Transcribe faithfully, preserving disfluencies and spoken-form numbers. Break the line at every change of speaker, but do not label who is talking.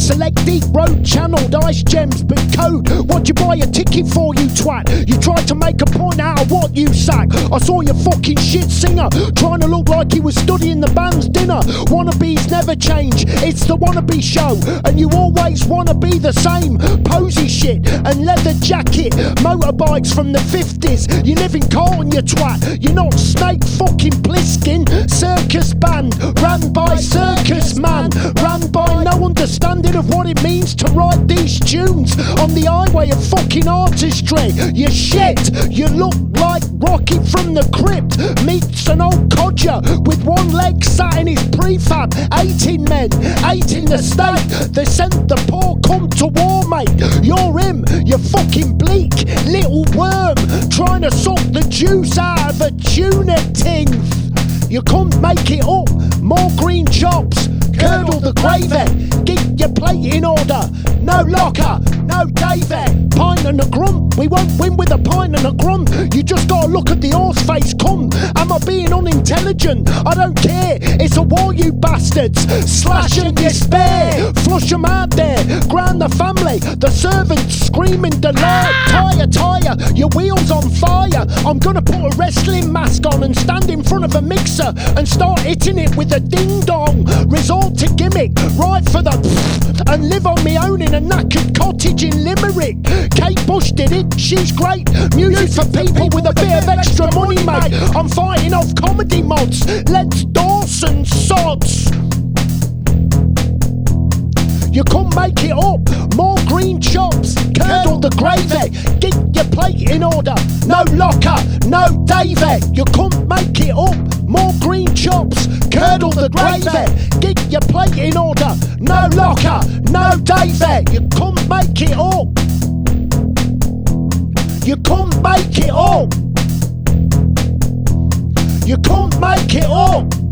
Select deep road channeled ice gems, but code. What'd you buy a ticket for, you twat? You tried to make a point out of what you sack. I saw your fucking shit singer trying to look like he was studying the band's dinner. Wannabes never change, it's the wannabe show, and you always wanna be the same. Posy shit and leather jacket, motorbikes from the fifties. You live in Carlton, you twat. You're not Snake fucking Plissken. Circus band ran by circus man, ran by no understanding of what it means to write these tunes on the highway of fucking artistry. You shit, you look like Rocky from the crypt meets an old codger with one leg sat in his prefab. Eighteen men, eight in the state. They sent the poor cum to war, mate. You're him, you fucking bleak little worm trying to suck the juice out of a tuna ting. You can't make it up. More green chops, curdle the gravy. Get your plate in order. No locker, no Davy. Pint and a grunt. We won't win with a pint and a grunt. You just gotta look at the horse face. Come, am I being unintelligent? I don't care. It's a war, you bastards. Slash and despair. Flush them out there. Ground the family. The servants screaming delay. Tire, tire. Your wheels on fire. I'm gonna put a wrestling mask on and stand in front of a mixer and start hitting it with a ding dong. Resort to gimmick. Right for the and live on me own in a knackered cottage in Limerick. Kate Bush did it, she's great. Music for people with a bit of extra money, mate. I'm fighting off comedy mods. Let's Dawson sods. You can't make it up. More green chops, curdle the gravy. Get your plate in order. No locker, no Davy. You can't make it up. More green chops, curdle the gravy. Get your plate in order. No locker, no Davy. You can't make it up. You can't make it up. You can't make it up.